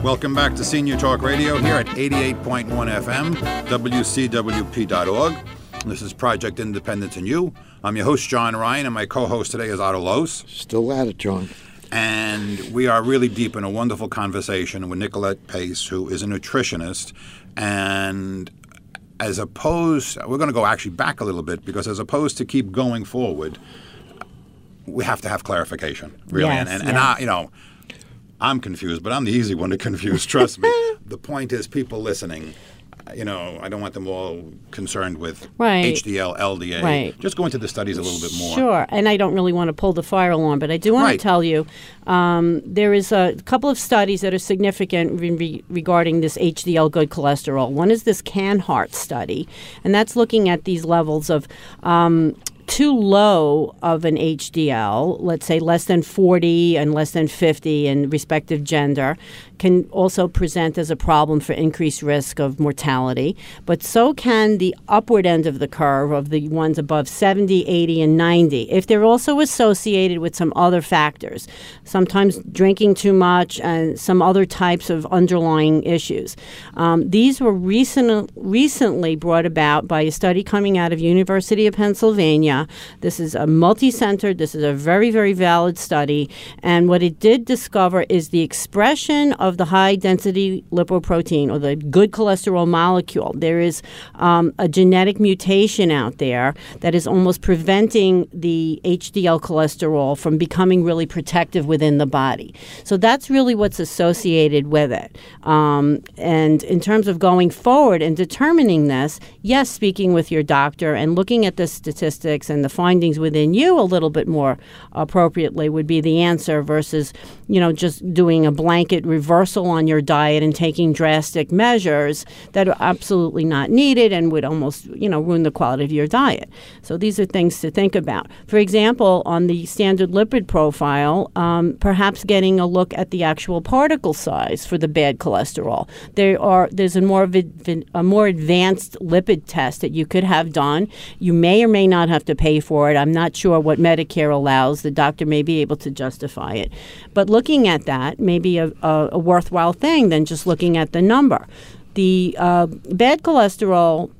Welcome back to Senior Talk Radio here at 88.1 FM, WCWP.org. This is Project Independence and You. I'm your host, John Ryan, and my co-host today is Otto Lose. Still at it, John. And we are really deep in a wonderful conversation with Nicolette Pace, who is a nutritionist. And as opposed, we're going to go actually back a little bit, because as opposed to keep going forward, we have to have clarification, really. Yes, and I, I'm confused, but I'm the easy one to confuse, trust me. The point is, people listening, I don't want them all concerned with HDL, LDA. Right. Just go into the studies a little bit more. Sure, and I don't really want to pull the fire alarm, but I do want to tell you there is a couple of studies that are significant regarding this HDL good cholesterol. One is this CAN-HEART study, and that's looking at these levels of too low of an HDL, let's say less than 40 and less than 50 in respective gender, can also present as a problem for increased risk of mortality. But so can the upward end of the curve of the ones above 70, 80, and 90, if they're also associated with some other factors, sometimes drinking too much and some other types of underlying issues. These were recently brought about by a study coming out of University of Pennsylvania. This is a multi-centered, this is a very, very valid study, and what it did discover is the expression of the high-density lipoprotein, or the good cholesterol molecule. There is a genetic mutation out there that is almost preventing the HDL cholesterol from becoming really protective within the body. So that's really what's associated with it. And in terms of going forward and determining this, yes, speaking with your doctor and looking at the statistics and the findings within you a little bit more appropriately would be the answer, versus, just doing a blanket reversal on your diet and taking drastic measures that are absolutely not needed and would almost, ruin the quality of your diet. So these are things to think about. For example, on the standard lipid profile, perhaps getting a look at the actual particle size for the bad cholesterol. There's a more advanced lipid test that you could have done. You may or may not have to pay for it. I'm not sure what Medicare allows. The doctor may be able to justify it. But looking at that may be a worthwhile thing than just looking at the number. The bad cholesterol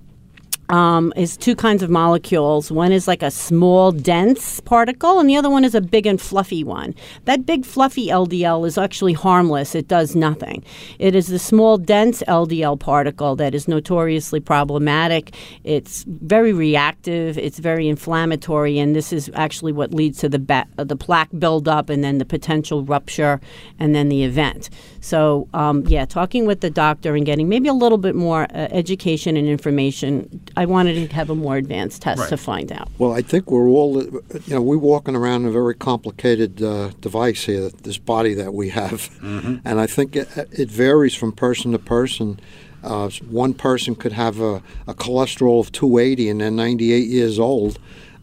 is two kinds of molecules. One is like a small, dense particle, and the other one is a big and fluffy one. That big, fluffy LDL is actually harmless. It does nothing. It is the small, dense LDL particle that is notoriously problematic. It's very reactive. It's very inflammatory, and this is actually what leads to the plaque buildup and then the potential rupture and then the event. So, talking with the doctor and getting maybe a little bit more education and information. I wanted to have a more advanced test to find out. Well, I think we're all, we're walking around a very complicated device here, this body that we have. Mm-hmm. And I think it varies from person to person. One person could have a cholesterol of 280 and they're 98 years old.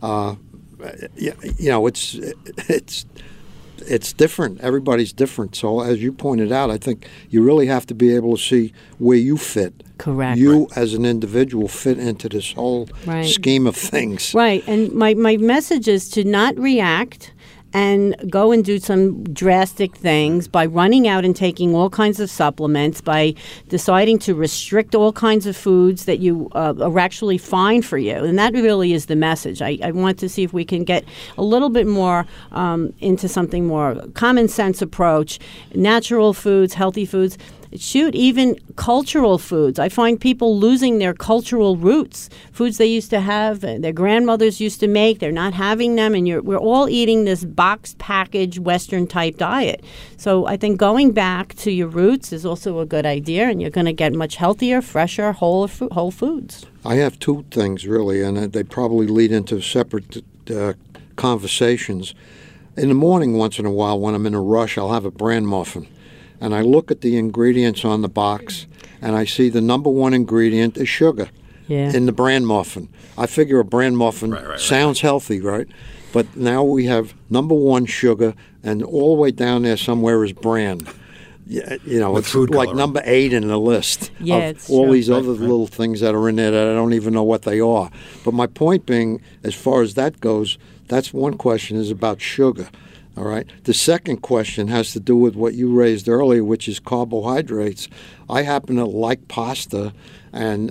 It's different. Everybody's different. So as you pointed out, I think you really have to be able to see where you fit. Correct. You as an individual fit into this whole scheme of things. Right. And my message is to not react and go and do some drastic things by running out and taking all kinds of supplements, by deciding to restrict all kinds of foods that you are actually fine for you. And that really is the message. I want to see if we can get a little bit more into something more common sense approach, natural foods, healthy foods. Shoot, even cultural foods. I find people losing their cultural roots, foods they used to have, their grandmothers used to make. They're not having them, and we're all eating this boxed, packaged, Western-type diet. So I think going back to your roots is also a good idea, and you're going to get much healthier, fresher, whole foods. I have two things, really, and they probably lead into separate conversations. In the morning, once in a while, when I'm in a rush, I'll have a bran muffin. And I look at the ingredients on the box, and I see the number one ingredient is sugar in the bran muffin. I figure a bran muffin sounds healthy, right? But now we have number one sugar, and all the way down there somewhere is bran. It's like number 8 in the list of all these other little things that are in there that I don't even know what they are. But my point being, as far as that goes, that's one question is about sugar. All right. The second question has to do with what you raised earlier, which is carbohydrates. I happen to like pasta, and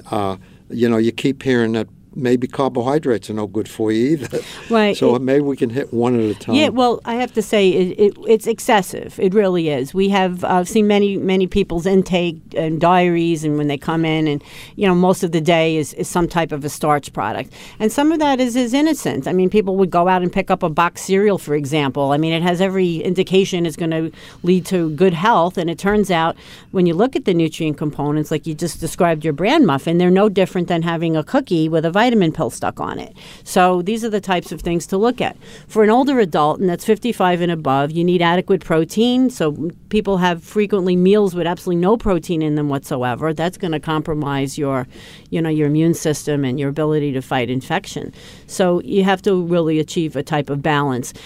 you keep hearing that maybe carbohydrates are no good for you either. Right. So maybe we can hit one at a time. Yeah, well, I have to say it's excessive. It really is. We have seen many people's intake and diaries, and when they come in, and most of the day is some type of a starch product, and some of that is innocent. I mean, people would go out and pick up a box cereal, for example. I mean, it has every indication it's going to lead to good health, and it turns out when you look at the nutrient components, like you just described your bran muffin, they're no different than having a cookie with a vitamin pill stuck on it. So these are the types of things to look at. For an older adult, and that's 55 and above, you need adequate protein. So people have frequently meals with absolutely no protein in them whatsoever. That's going to compromise your immune system and your ability to fight infection. So you have to really achieve a type of balance.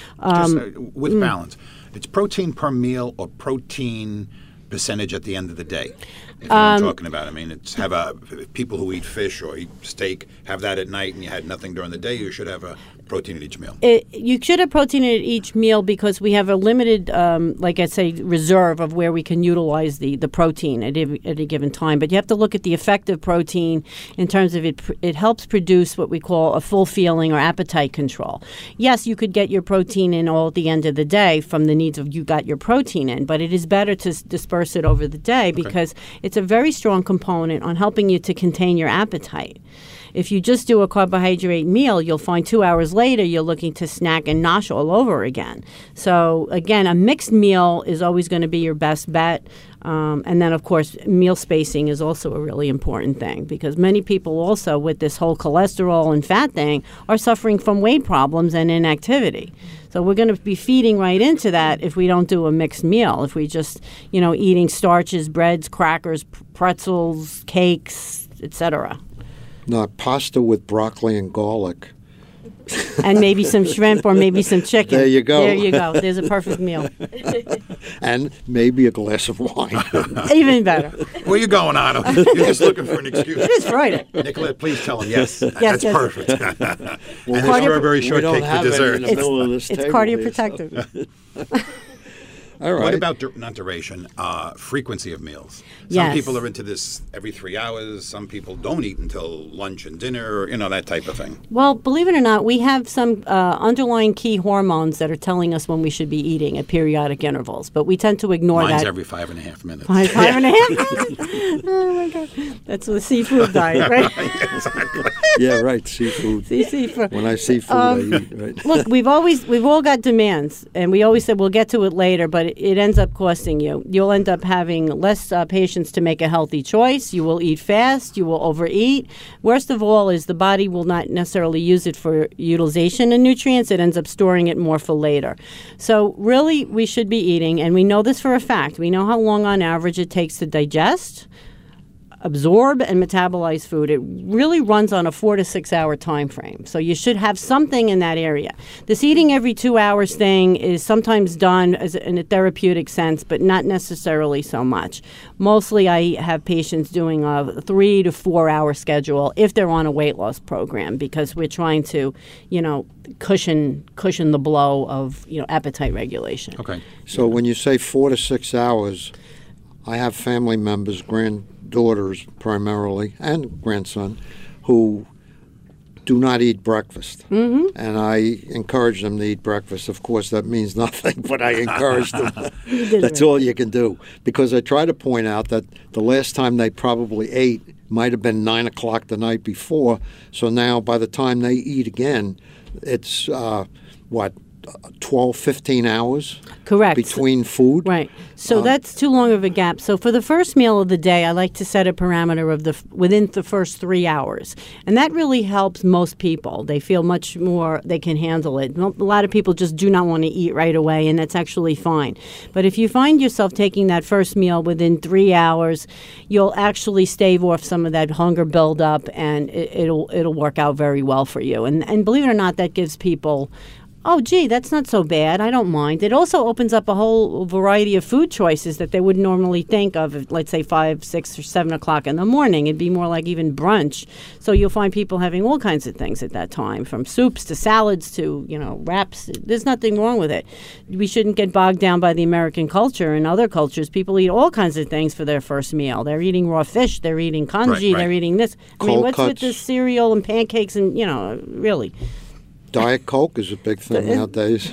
With balance, it's protein per meal or protein percentage at the end of the day. If you know what I'm talking about. I mean, it's people who eat fish or eat steak have that at night, and you had nothing during the day. You should have a protein at each meal. You should have protein at each meal because we have a limited, like I say, reserve of where we can utilize the protein at a given time. But you have to look at the effective protein in terms of it helps produce what we call a full feeling or appetite control. Yes, you could get your protein in all at the end of the day from the needs of you got your protein in, but it is better to disperse it over the day because it's a very strong component on helping you to contain your appetite. If you just do a carbohydrate meal, you'll find 2 hours later you're looking to snack and nosh all over again. So again, a mixed meal is always going to be your best bet. And then, of course, meal spacing is also a really important thing because many people also with this whole cholesterol and fat thing are suffering from weight problems and inactivity. So we're going to be feeding right into that if we don't do a mixed meal. If we just, eating starches, breads, crackers, pretzels, cakes, etc. Not pasta with broccoli and garlic. And maybe some shrimp or maybe some chicken. There you go. There you go. There's a perfect meal. And maybe a glass of wine. Even better. Where you going, Otto? You're just looking for an excuse. It is Friday. Nicolette, please tell him yes. Yes, That's perfect. And the strawberry shortcake for dessert. It's cardioprotective. All right. What about not duration? Frequency of meals. Some Yes. people are into this every 3 hours. Some people don't eat until lunch and dinner. That type of thing. Well, believe it or not, we have some underlying key hormones that are telling us when we should be eating at periodic intervals, but we tend to ignore Mine's that. every 5.5 minutes. Five and a half minutes? Oh, my God. That's the seafood diet, right? Exactly. Yeah, right. Seafood. Seafood. When I see food, I eat. Right. Look, we've all got demands, and we always said we'll get to it later, but it ends up costing you. You'll end up having less patience to make a healthy choice. You will eat fast. You will overeat. Worst of all is the body will not necessarily use it for utilization of nutrients. It ends up storing it more for later. So really, we should be eating, and we know this for a fact. We know how long on average it takes to digest, absorb, and metabolize food. It really runs on a 4 to 6 hour time frame. So you should have something in that area. This eating every 2 hours thing is sometimes done in a therapeutic sense, but not necessarily so much. Mostly I have patients doing a 3 to 4 hour schedule if they're on a weight loss program because we're trying to, cushion the blow of, appetite regulation. Okay. So when you say 4 to 6 hours, I have family members, granddaughters primarily, and grandson, who do not eat breakfast. Mm-hmm. And I encourage them to eat breakfast. Of course, that means nothing, but I encourage them. That's all you can do. Because I try to point out that the last time they probably ate might have been 9 o'clock the night before. So now by the time they eat again, it's, 12, 15 hours? Correct. Between food? Right. So that's too long of a gap. So for the first meal of the day, I like to set a parameter of within the first 3 hours. And that really helps most people. They feel much more, they can handle it. A lot of people just do not want to eat right away, and that's actually fine. But if you find yourself taking that first meal within 3 hours, you'll actually stave off some of that hunger buildup, and it'll work out very well for you. And believe it or not, that gives people oh, gee, that's not so bad. I don't mind. It also opens up a whole variety of food choices that they wouldn't normally think of, at, let's say 5, 6, or 7 o'clock in the morning. It'd be more like even brunch. So you'll find people having all kinds of things at that time, from soups to salads to, wraps. There's nothing wrong with it. We shouldn't get bogged down by the American culture and other cultures. People eat all kinds of things for their first meal. They're eating raw fish. They're eating congee. Right. They're eating this. Cold what's cuts. with this cereal and pancakes and, really? Diet Coke is a big thing nowadays.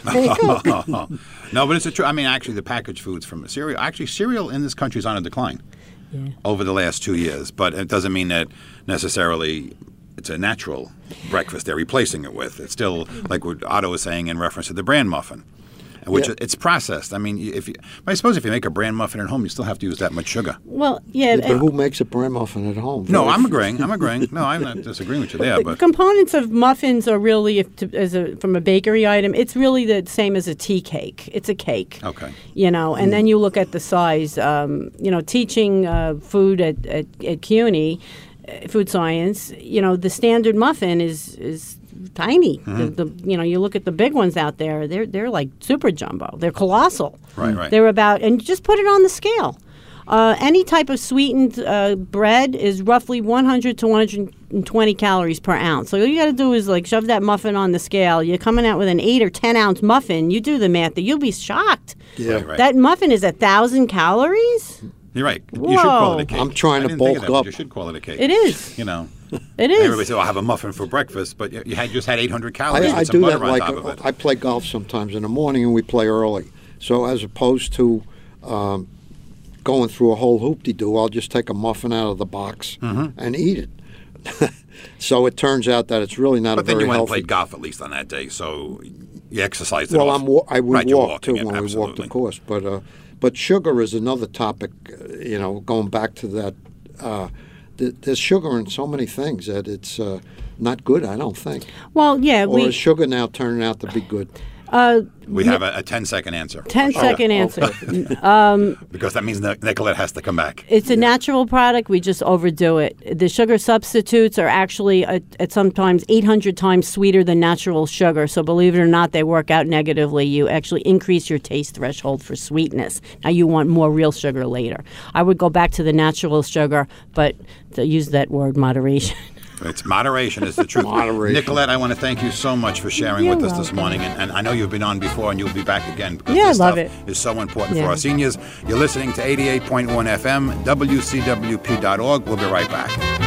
No, but it's a true. I mean, actually, the packaged foods from cereal. Actually, cereal in this country is on a decline over the last 2 years. But it doesn't mean that necessarily it's a natural breakfast they're replacing it with. It's still like what Otto was saying in reference to the bran muffin, which it's processed. I mean, I suppose if you make a bran muffin at home, you still have to use that much sugar. Well, yeah. But who makes a bran muffin at home? No, I'm agreeing. No, I'm not disagreeing with you there. The But components of muffins are really, from a bakery item, it's really the same as a tea cake. It's a cake. Okay. And then you look at the size. Teaching food at CUNY, food science, the standard muffin is tiny. You look at the big ones out there, they're like super jumbo. They're colossal. Right. They're and just put it on the scale. Any type of sweetened bread is roughly 100 to 120 calories per ounce. So all you got to do is shove that muffin on the scale. You're coming out with an 8 or 10 ounce muffin. You do the math, you'll be shocked. Yeah. Right. That muffin is 1,000 calories. You're right. Whoa. You should call it a cake. I'm trying to I didn't think of bulk that, but up. You should call it a cake. It is. It is. Everybody said, "I'll have a muffin for breakfast," but you just had 800 calories I with some do butter that on top of it. I play golf sometimes in the morning and we play early. So as opposed to going through a whole hoop-de-doo, I'll just take a muffin out of the box and eat it. So it turns out that it's really not But a then very you went and healthy. played golf at least on that day, so you exercised it Well, off. we Right, you're walked walking too it, when we walked absolutely. the course. But sugar is another topic. Going back to that, there's sugar in so many things that it's not good. I don't think. Well, yeah. Or is sugar now turning out to be good? We have a 10-second answer. 10-second answer. Because that means Nicolette has to come back. It's a natural product. We just overdo it. The sugar substitutes are actually at sometimes 800 times sweeter than natural sugar. So believe it or not, they work out negatively. You actually increase your taste threshold for sweetness. Now you want more real sugar later. I would go back to the natural sugar, but to use that word moderation. It's moderation is the truth. Moderation. Nicolette, I want to thank you so much for sharing You're with us this welcome. morning. And I know you've been on before and you'll be back again because Yeah, this I love stuff it. is so important Yeah. for our seniors. You're listening to 88.1 FM, WCWP.org. We'll be right back.